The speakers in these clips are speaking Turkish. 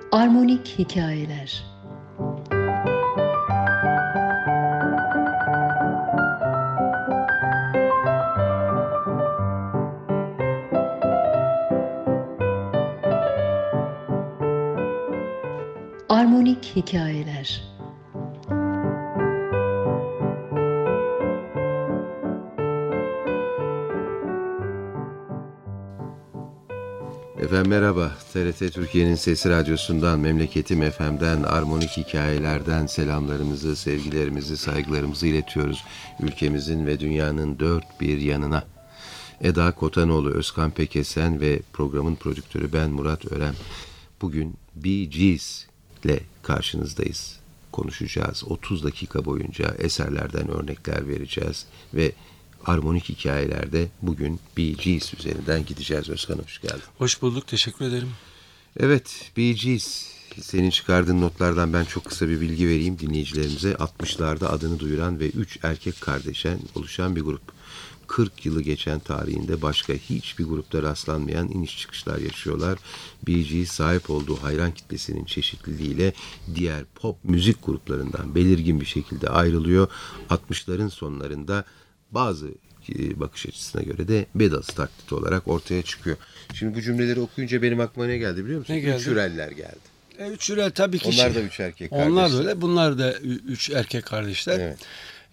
Armonik hikayeler. Armonik hikayeler. Efendim merhaba, TRT Türkiye'nin Sesi Radyosu'ndan, Memleketim FM'den, Armonik hikayelerden selamlarımızı, sevgilerimizi, saygılarımızı iletiyoruz ülkemizin ve dünyanın dört bir yanına. Eda Kotanoğlu, Özkan Pekesen ve programın prodüktörü ben Murat Örem. Bugün Bee Gees ile karşınızdayız. Konuşacağız. 30 dakika boyunca eserlerden örnekler vereceğiz ve Armonik hikayelerde bugün Bee Gees üzerinden gideceğiz. Özkan hoş geldin. Hoş bulduk, teşekkür ederim. Evet, Bee Gees. Senin çıkardığın notlardan ben çok kısa bir bilgi vereyim dinleyicilerimize. 60'larda adını duyuran ve 3 erkek kardeşten oluşan bir grup. 40 yılı geçen tarihinde başka hiçbir grupta rastlanmayan iniş çıkışlar yaşıyorlar. Bee Gees sahip olduğu hayran kitlesinin çeşitliliğiyle diğer pop müzik gruplarından belirgin bir şekilde ayrılıyor. 60'ların sonlarında bazı bakış açısına göre de Beatles taklidi olarak ortaya çıkıyor. Şimdi bu cümleleri okuyunca benim aklıma ne geldi biliyor musun? Ne geldi? Üç Hürrell'ler geldi. Üç Hürrell tabii ki. Onlar da üç erkek kardeşler. Onlar da öyle. Bunlar da üç erkek kardeşler. Evet.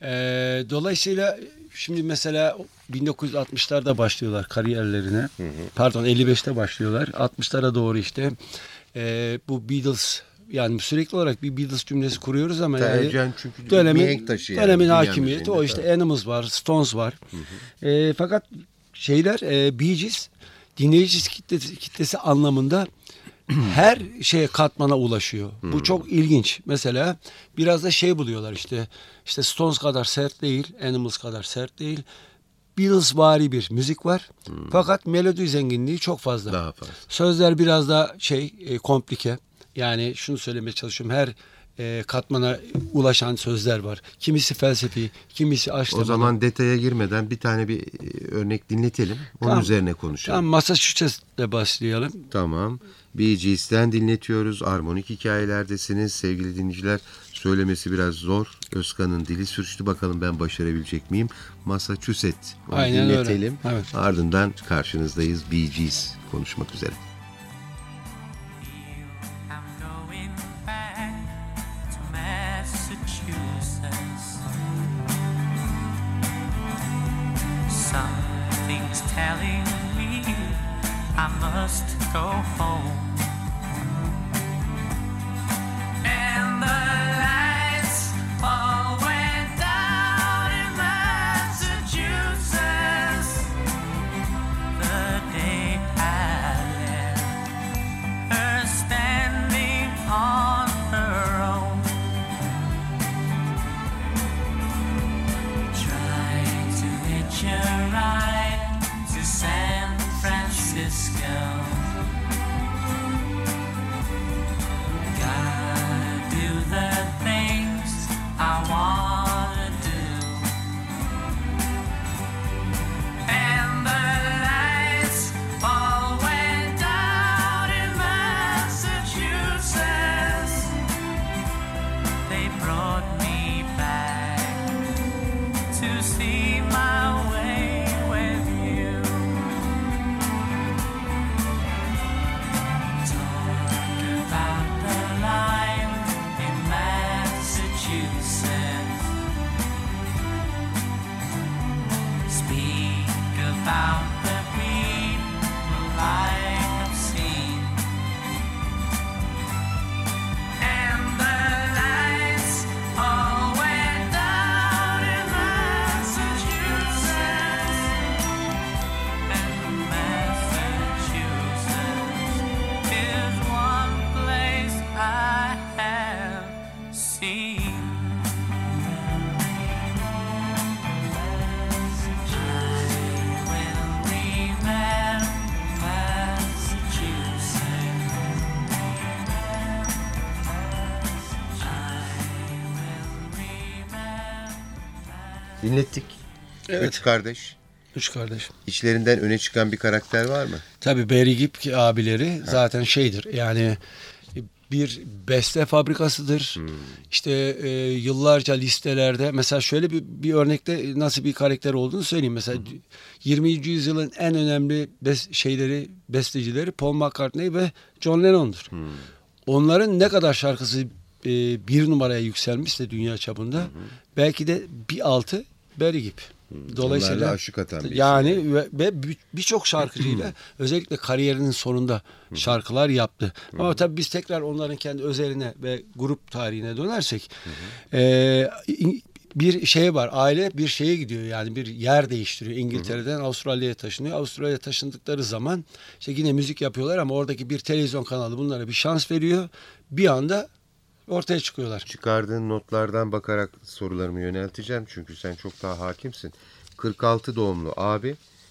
Dolayısıyla şimdi mesela 1960'larda başlıyorlar kariyerlerine. Pardon 55'te başlıyorlar. 60'lara doğru işte bu Beatles, yani sürekli olarak bir Beatles cümlesi kuruyoruz ama yani çünkü dönemin hakimiyeti o işte. Animals var, Stones var. Fakat Bee Gees dinleyici kitlesi anlamında her şeye katmana ulaşıyor. Bu çok ilginç. Mesela biraz da buluyorlar işte Stones kadar sert değil, Animals kadar sert değil. Beatlesvari bir müzik var. Fakat melodi zenginliği çok fazla. Daha fazla. Sözler biraz da komplike. Yani şunu söylemeye çalışıyorum. Her katmana ulaşan sözler var. Kimisi felsefi, kimisi aşk temalı. O zaman detaya girmeden bir tane bir örnek dinletelim. Onun üzerine konuşalım. Tamam, Massachusetts'le başlayalım. Tamam. Bee Gees'ten dinletiyoruz. Armonik hikayelerdesiniz. Sevgili dinleyiciler, söylemesi biraz zor. Özkan'ın dili sürçtü. Bakalım ben başarabilecek miyim? Massachusetts. Onu aynen dinletelim. öyle. Evet. Ardından karşınızdayız. Bee Gees konuşmak üzere. Something's telling me I must go home. And the lights all went down in Massachusetts the day I left her standing on her own, trying to hitch a ride to San Francisco. Gotta do the things I wanna do. And the lights all went down in Massachusetts. They brought me back to see my way with you. Talk about the life in Massachusetts. Speak about the people I have seen. And the lights all went down in Massachusetts. And Massachusetts is one place I have seen. I will remember Massachusetts. I will remember. Dinlettik. Evet. Üç kardeş. Üç kardeş. İçlerinden öne çıkan bir karakter var mı? Tabii Barry Gibb abileri zaten yani bir beste fabrikasıdır. İşte yıllarca listelerde mesela şöyle bir örnekte nasıl bir karakter olduğunu söyleyeyim. Mesela 20. yüzyılın en önemli bestecileri Paul McCartney ve John Lennon'dur. Onların ne kadar şarkısı bir numaraya yükselmişse dünya çapında belki de bir altı Barry Gibb. Dolayısıyla onlarla aşık atan bir yani ve birçok şarkıcıyla özellikle kariyerinin sonunda şarkılar yaptı. Ama tabii biz tekrar onların kendi özeline ve grup tarihine dönersek bir şey var. Aile bir şeye gidiyor, yani bir yer değiştiriyor. İngiltere'den Avustralya'ya taşınıyor. Avustralya'ya taşındıkları zaman işte yine müzik yapıyorlar ama oradaki bir televizyon kanalı bunlara bir şans veriyor. Bir anda ortaya çıkıyorlar. Çıkardığın notlardan bakarak sorularımı yönelteceğim. Çünkü sen çok daha hakimsin. 46 doğumlu abi.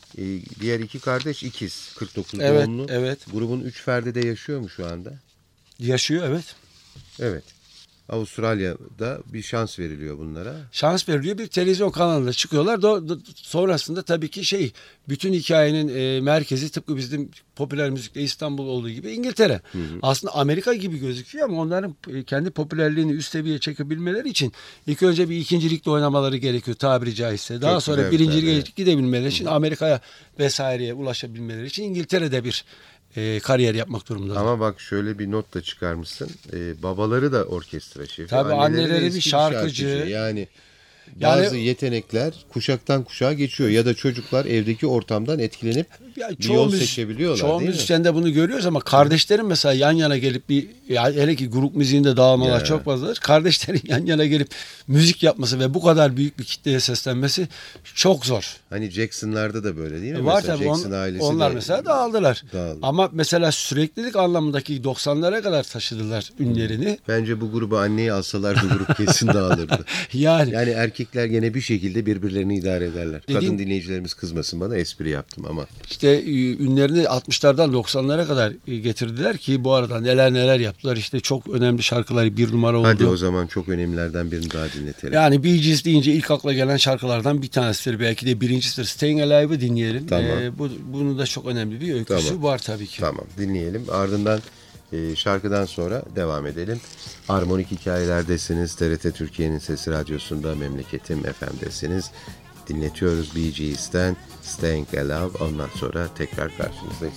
Diğer iki kardeş ikiz. 49 doğumlu. Evet. Grubun 3 ferdi de yaşıyor mu şu anda? Yaşıyor, evet. Evet. Avustralya'da bir şans veriliyor bunlara. Şans veriliyor. Bir televizyon kanalında çıkıyorlar. Sonrasında tabii ki bütün hikayenin merkezi tıpkı bizim popüler müzikte İstanbul olduğu gibi İngiltere. Aslında Amerika gibi gözüküyor ama onların kendi popülerliğini üst seviyeye çekebilmeleri için ilk önce bir ikincilikte oynamaları gerekiyor tabiri caizse. Daha sonra birinciliğe gidebilmeleri için Amerika'ya vesaireye ulaşabilmeleri için İngiltere'de bir kariyer yapmak durumunda. Ama bak şöyle bir not da çıkarmışsın. Babaları da orkestra şefi. Tabii anneleri bir eski şarkıcı. Yani bazı yetenekler kuşaktan kuşağa geçiyor ya da çocuklar evdeki ortamdan etkilenip bir yol seçebiliyorlar çoğu değil mi? müzisyende bunu görüyoruz ama kardeşlerin mesela yan yana gelip hele ki grup müziğinde dağılmalar çok fazladır. Kardeşlerin yan yana gelip müzik yapması ve bu kadar büyük bir kitleye seslenmesi çok zor. Hani Jackson'larda da böyle değil mi? Var mesela tabii. Jackson ailesi onlar de mesela dağıldılar. Dağıldı. Ama mesela süreklilik anlamındaki 90'lara kadar taşıdılar ünlerini. Bence bu grubu anneye alsalardı grup kesin dağılırdı. Yani erkekler gene bir şekilde birbirlerini idare ederler. Kadın dinleyicilerimiz kızmasın bana, espri yaptım ama. İşte ünlerini 60'lardan 90'lara kadar getirdiler ki bu arada neler yaptılar. İşte çok önemli şarkıları bir numara oldu. Hadi o zaman çok önemlilerden birini daha dinletelim. Yani Bee Gees deyince ilk akla gelen şarkılardan bir tanesidir. Belki de birincisidir. Staying Alive'ı dinleyelim. Tamam. Bunun da çok önemli bir öyküsü var tabii ki. Tamam, dinleyelim. Ardından şarkıdan sonra devam edelim. Armonik Hikayelerdesiniz. TRT Türkiye'nin Sesi Radyosu'nda Memleketim FM'desiniz. Dinletiyoruz Bee Gees'ten Staying Alive. Ondan sonra tekrar karşınızdayız.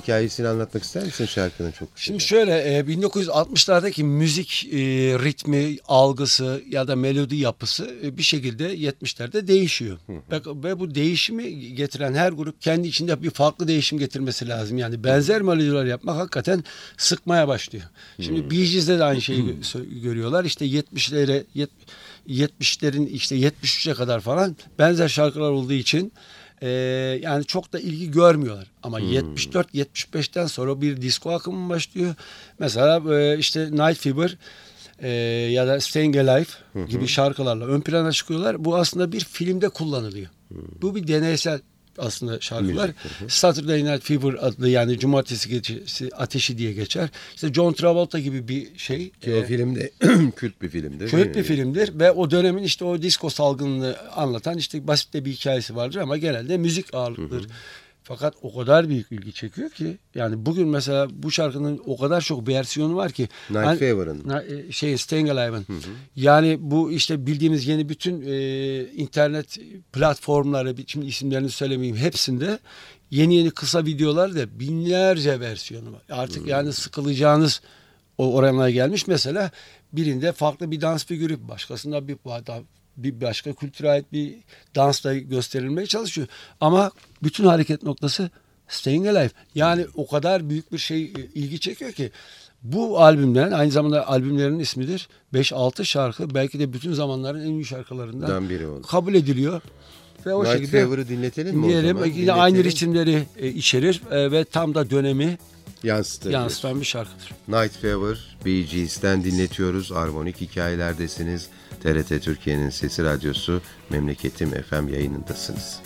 hikayesini anlatmak ister misin şarkının çok kısaca? Şimdi şöyle 1960'lardaki müzik ritmi, algısı ya da melodi yapısı bir şekilde 70'lerde değişiyor. Ve bu değişimi getiren her grup kendi içinde bir farklı değişim getirmesi lazım. Yani benzer melodiler yapmak hakikaten sıkmaya başlıyor. Şimdi Bee Gees'de de aynı şeyi görüyorlar. İşte 70'lerin işte 73'e kadar falan benzer şarkılar olduğu için yani çok da ilgi görmüyorlar. Ama 74-75'ten sonra bir disco akımı başlıyor. Mesela işte Night Fever ya da Staying Alive gibi şarkılarla ön plana çıkıyorlar. Bu aslında bir filmde kullanılıyor. Bu bir deneysel aslında şarkılar. Saturday Night Fever adlı, yani Cumartesi Gecesi Ateşi diye geçer. İşte John Travolta gibi bir şey. Ki o filmde kült bir filmdir. Kült bir filmdir ve o dönemin işte o disco salgınını anlatan işte basit de bir hikayesi vardır ama genelde müzik ağırlıklıdır. Fakat o kadar büyük ilgi çekiyor ki, yani bugün mesela bu şarkının o kadar çok versiyonu var ki. Night Fever'ın. Staying Alive'ın. Yani bu işte bildiğimiz yeni bütün internet platformları, şimdi isimlerini söylemeyeyim, hepsinde yeni kısa videolar da binlerce versiyonu var. Artık yani sıkılacağınız o oranlara gelmiş. Mesela birinde farklı bir dans figürü, başkasında bir başka kültüre ait bir dansla gösterilmeye çalışıyor. Ama bütün hareket noktası Staying Alive. Yani o kadar büyük bir şey ilgi çekiyor ki bu albümden, aynı zamanda albümlerin ismidir, 5-6 şarkı belki de bütün zamanların en iyi şarkılarından biri oldu. Kabul ediliyor. Ve o Night şekilde Fever'ı dinletelim mi o zaman? Yine aynı ritimleri içerir ve tam da dönemi yansıtan bir şarkıdır. Night Fever, Bee Gees'ten dinletiyoruz. Armonik Hikayelerdesiniz. TRT Türkiye'nin Sesi Radyosu, Memleketim FM yayınındasınız.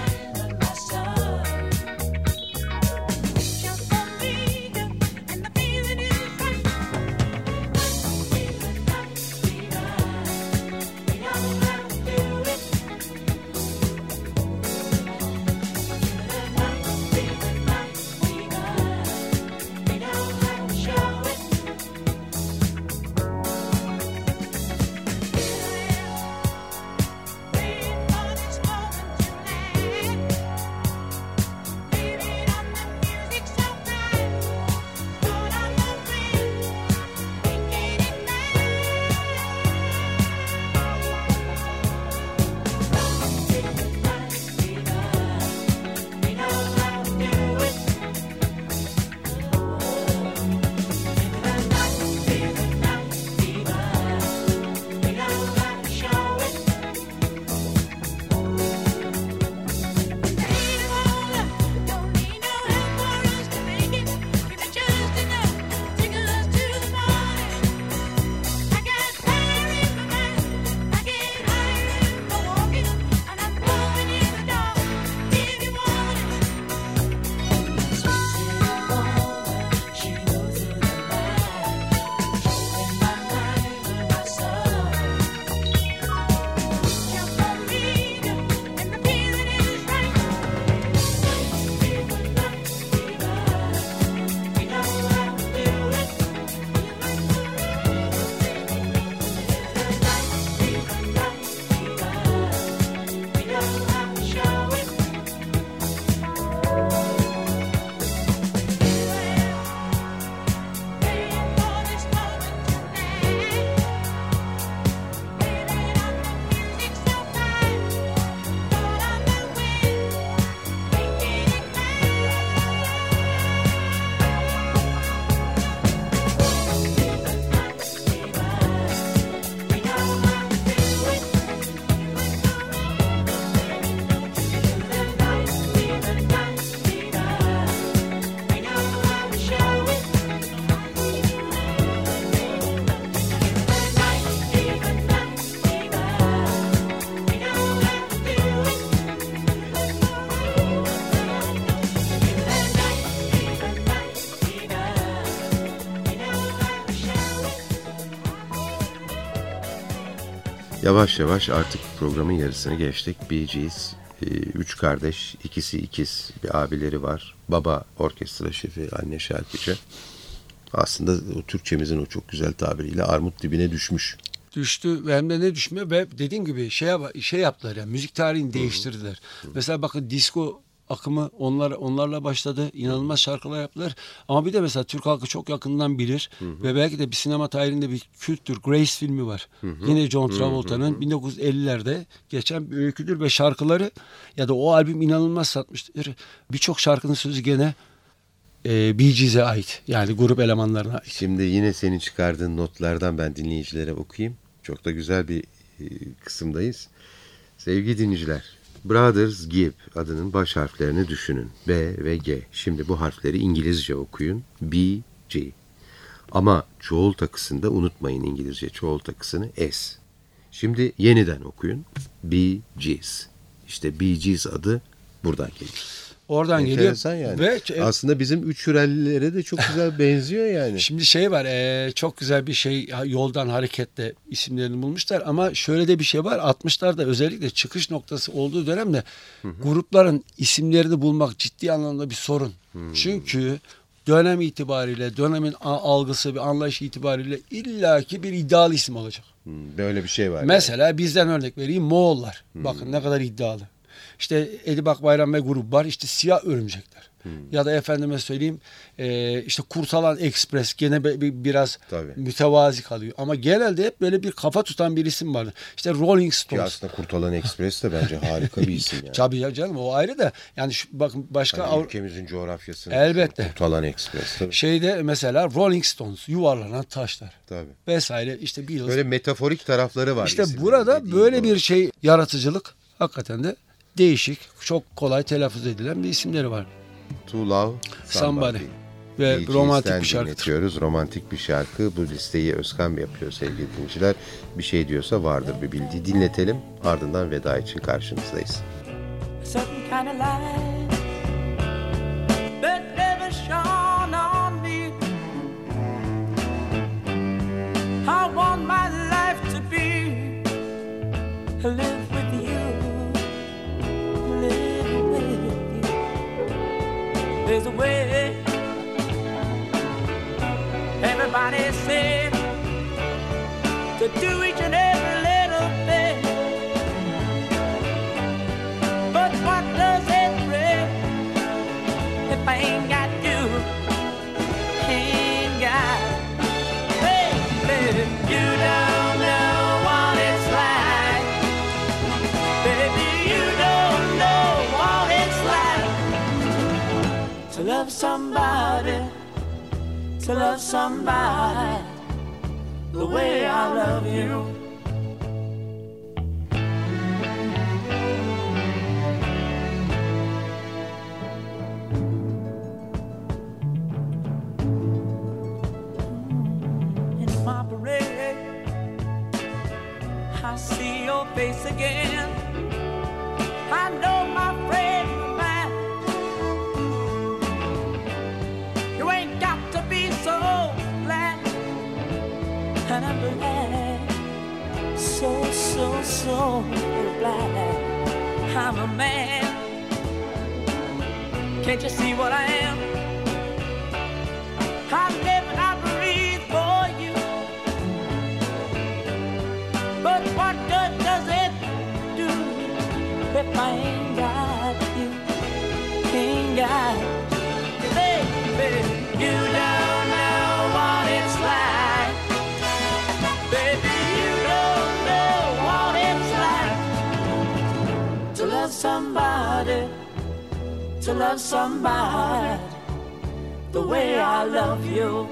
Just for me and the Yavaş yavaş artık programın yarısını geçtik. Bee Gees, 3 kardeş, ikisi ikiz, bir abileri var. Baba orkestra şefi, anne şarkıcı. Aslında o Türkçemizin o çok güzel tabiriyle armut dibine düşmüş. Düştü hem de ne düşmüyor ve dediğim gibi şey yaptılar ya, müzik tarihini değiştirdiler. Mesela bakın disco akımı onlarla başladı. İnanılmaz şarkılar yaptılar. Ama bir de mesela Türk halkı çok yakından bilir ve belki de bir sinema tarihinde bir kültür. Grace filmi var. Yine John Travolta'nın 1950'lerde geçen bir öyküdür ve şarkıları ya da o albüm inanılmaz satmıştır. Birçok şarkının sözü gene Bee Gees'e ait. Yani grup elemanlarına ait. Şimdi yine senin çıkardığın notlardan ben dinleyicilere okuyayım. Çok da güzel bir kısımdayız. Sevgili dinleyiciler, Brothers Gibb adının baş harflerini düşünün. B ve G. Şimdi bu harfleri İngilizce okuyun. B, G. Ama çoğul takısında unutmayın İngilizce çoğul takısını S. Şimdi yeniden okuyun. Bee Gees. İşte Bee Gees adı buradan geliyor. Oradan Enteresan geliyor. Yani. Ve aslında bizim üç hürellilere de çok güzel benziyor yani. Şimdi şey var, çok güzel bir şey, yoldan hareketle isimlerini bulmuşlar ama şöyle de bir şey var, 60'larda özellikle çıkış noktası olduğu dönemde grupların isimlerini bulmak ciddi anlamda bir sorun. Çünkü dönem itibariyle, dönemin algısı ve anlayışı itibariyle illaki bir iddialı isim olacak. Böyle bir şey var. Mesela yani. Bizden örnek vereyim, Moğollar. Bakın ne kadar iddialı. İşte Edip Akbayram ve grup var. İşte Siyah Örümcekler. Ya da efendime söyleyeyim işte Kurtalan Express gene biraz mütevazi kalıyor. Ama genelde hep böyle bir kafa tutan bir isim vardı. İşte Rolling Stones. Ki aslında Kurtalan Express de bence harika bir isim yani. Tabii ya canım, o ayrı da yani bakın başka hani ülkemizin coğrafyasını elbette. Kurtalan Express tabii. Şeyde mesela Rolling Stones, yuvarlanan taşlar. Tabii. Vesaire işte Beatles. Böyle metaforik tarafları var. İşte burada böyle bir şey, yaratıcılık hakikaten de değişik, çok kolay telaffuz edilen bir isimleri var. To Love Somebody. Ve romantik bir şarkı. Romantik bir şarkı. Bu listeyi Özkan yapıyor sevgili dinleyiciler. Bir şey diyorsa vardır bir bildiği. Dinletelim. Ardından veda için karşınızdayız. There's a way. Everybody said to do each and every little thing. But what does it bring if I ain't got you? Ain't got. Baby, you don't know what it's like. Baby, you don't know what it's like to love somebody, to love somebody the way I love you. In my parade, I see your face again. I know my friend. And I'm glad, so glad I'm a man. Can't you see what I am? I live and I breathe for you. But what good does it do if I ain't got you? Ain't got you, baby. You don't know what it's like. Baby, you don't know what it's like to love somebody, to love somebody the way I love you.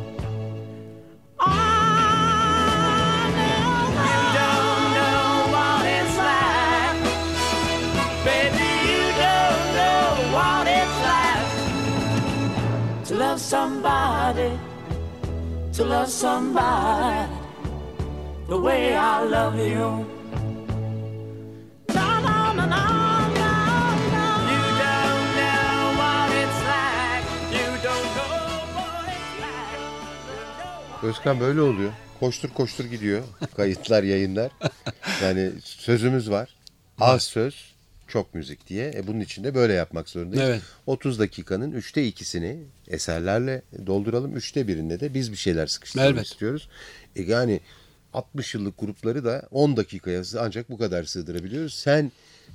Love somebody, to love somebody the way I love you. No, no, no, no, no, no. You don't know what it's like. You don't know what it's like. Özkan böyle oluyor. Koştur koştur gidiyor. Kayıtlar, yayınlar. Yani sözümüz var. Az söz, çok müzik diye. Bunun için de böyle yapmak zorundayız. Evet. 30 dakikanın 2/3'ini eserlerle dolduralım. 1/3'ünde de biz bir şeyler sıkıştırmak Evet. istiyoruz. Yani 60 yıllık grupları da 10 dakikaya ancak bu kadar sığdırabiliyoruz. Sen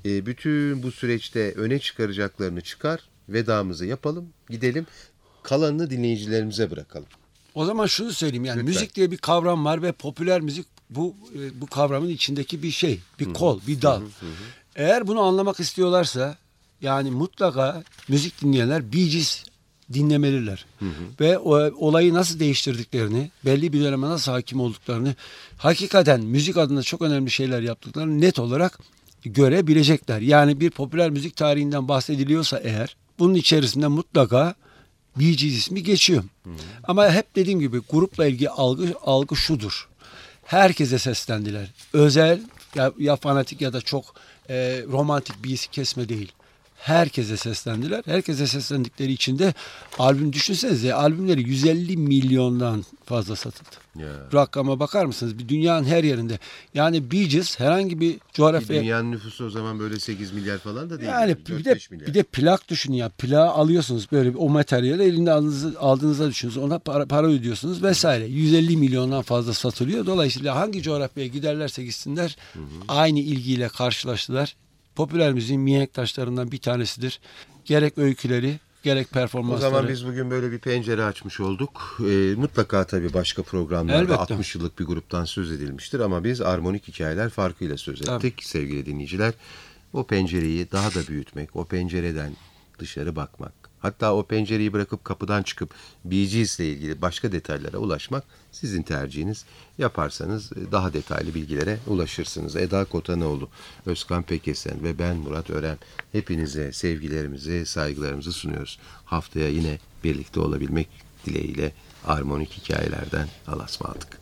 bütün bu süreçte öne çıkaracaklarını çıkar. Vedamızı yapalım. Gidelim. Kalanını dinleyicilerimize bırakalım. O zaman şunu söyleyeyim, yani Lütfen. müzik diye bir kavram var ve popüler müzik bu kavramın içindeki bir şey, bir kol, bir dal. Eğer bunu anlamak istiyorlarsa yani mutlaka müzik dinleyenler Bee Gees dinlemeliler. Ve olayı nasıl değiştirdiklerini, belli bir döneme nasıl hakim olduklarını, hakikaten müzik adına çok önemli şeyler yaptıklarını net olarak görebilecekler. Yani bir popüler müzik tarihinden bahsediliyorsa eğer, bunun içerisinde mutlaka Bee Gees ismi geçiyor. Ama hep dediğim gibi grupla ilgili algı şudur. Herkese seslendiler. Özel ya fanatik ya da çok romantik bir kesme değil. Herkese seslendiler. Herkese seslendikleri için de albüm, düşünsenize, albümleri 150 milyondan fazla satıldı. Ya. Rakama bakar mısınız? Bir dünyanın her yerinde. Yani Bee Gees herhangi bir coğrafya... Dünyanın nüfusu o zaman böyle 8 milyar falan da değil. Yani bir de plak düşünün ya. Plağı alıyorsunuz böyle o materyali elinde aldığınızda düşünüyorsunuz. Ona para ödüyorsunuz vesaire. 150 milyondan fazla satılıyor. Dolayısıyla hangi coğrafyaya giderlerse gitsinler aynı ilgiyle karşılaştılar. Popüler müziğin mihenk taşlarından bir tanesidir. Gerek öyküleri, gerek performansları. O zaman biz bugün böyle bir pencere açmış olduk. Mutlaka tabii başka programlarda Elbette. 60 yıllık bir gruptan söz edilmiştir ama biz armonik hikayeler farkıyla söz ettik. Tabii. Sevgili dinleyiciler, o pencereyi daha da büyütmek, o pencereden dışarı bakmak, hatta o pencereyi bırakıp kapıdan çıkıp Bee Gees'le ilgili başka detaylara ulaşmak sizin tercihiniz. Yaparsanız daha detaylı bilgilere ulaşırsınız. Eda Kotanoğlu, Özkan Pekesen ve ben Murat Ören hepinize sevgilerimizi, saygılarımızı sunuyoruz. Haftaya yine birlikte olabilmek dileğiyle armonik hikayelerden Allah'a ısmarladık.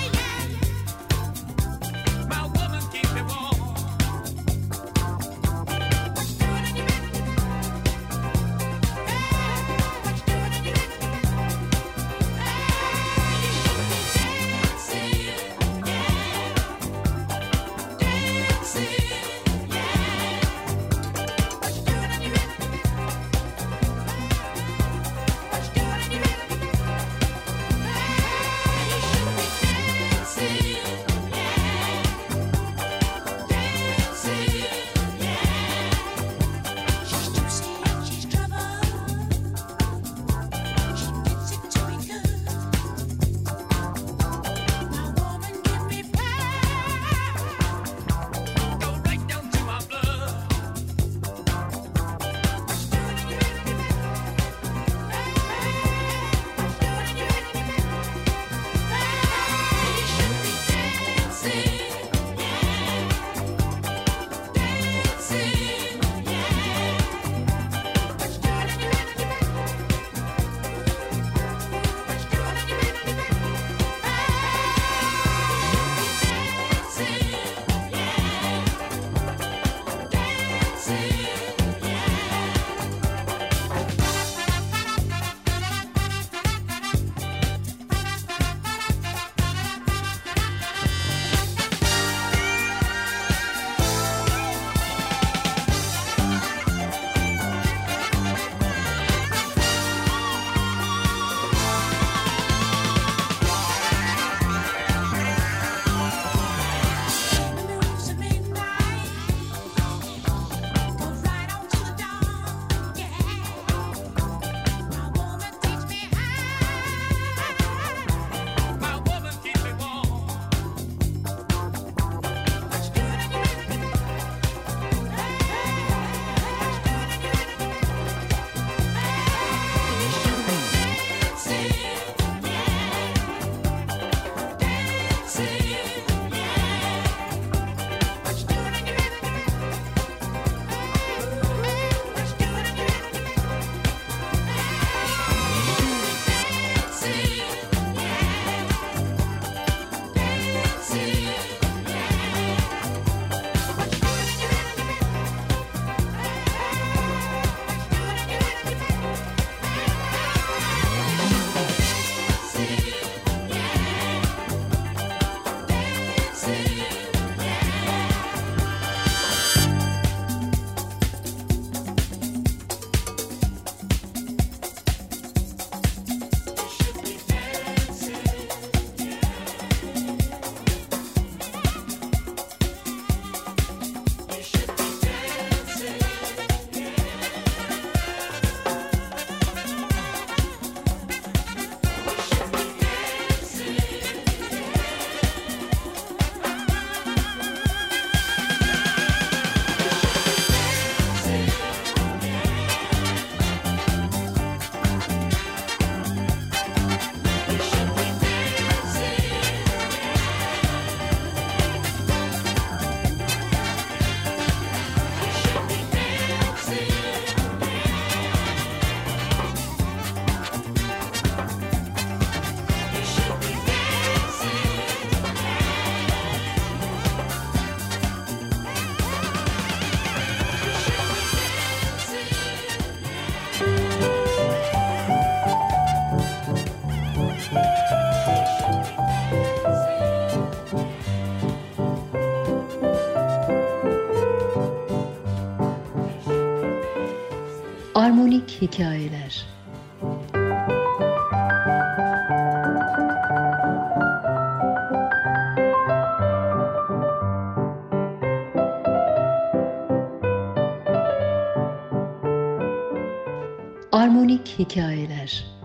My woman keep me warm. hikayeler. Armonik hikayeler.